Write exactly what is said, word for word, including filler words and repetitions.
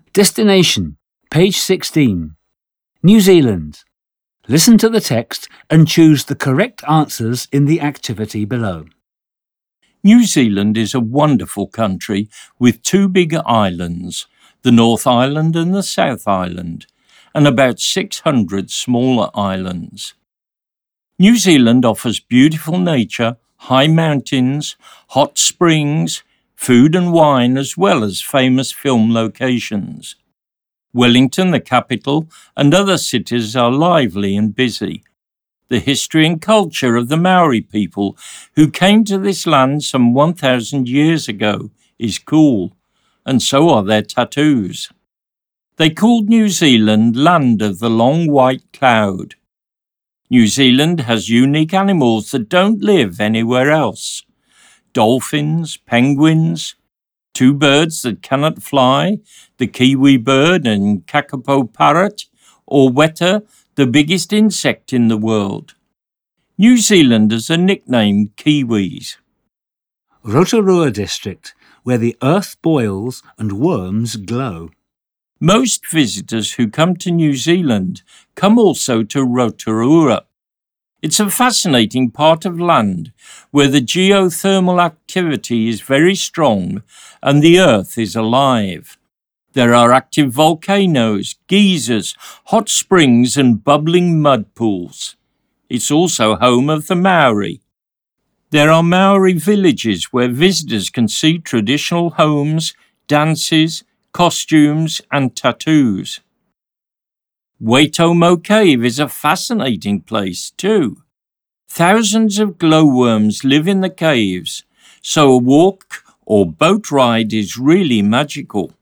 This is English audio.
Destination, page sixteen. New Zealand. Listen to the text and choose the correct answers in the activity below. New Zealand is a wonderful country with two big islands, the North Island and the South Island, and about six hundred smaller islands. New Zealand offers beautiful nature, high mountains, hot springs, food and wine, as well as famous film locations. Wellington, the capital, and other cities are lively and busy. The history and culture of the Maori people who came to this land some one thousand years ago is cool, and so are their tattoos. They called New Zealand Land of the Long White Cloud. New Zealand has unique animals that don't live anywhere else. Dolphins, penguins, two birds that cannot fly, the kiwi bird and kakapo parrot, or weta, the biggest insect in the world. New Zealanders are nicknamed Kiwis. Rotorua District, where the earth boils and worms glow. Most visitors who come to New Zealand come also to Rotorua. It's a fascinating part of land where the geothermal activity is very strong and the earth is alive. There are active volcanoes, geysers, hot springs and bubbling mud pools. It's also home of the Maori. There are Maori villages where visitors can see traditional homes, dances, costumes and tattoos. Waitomo Cave is a fascinating place too. Thousands of glowworms live in the caves, so a walk or boat ride is really magical.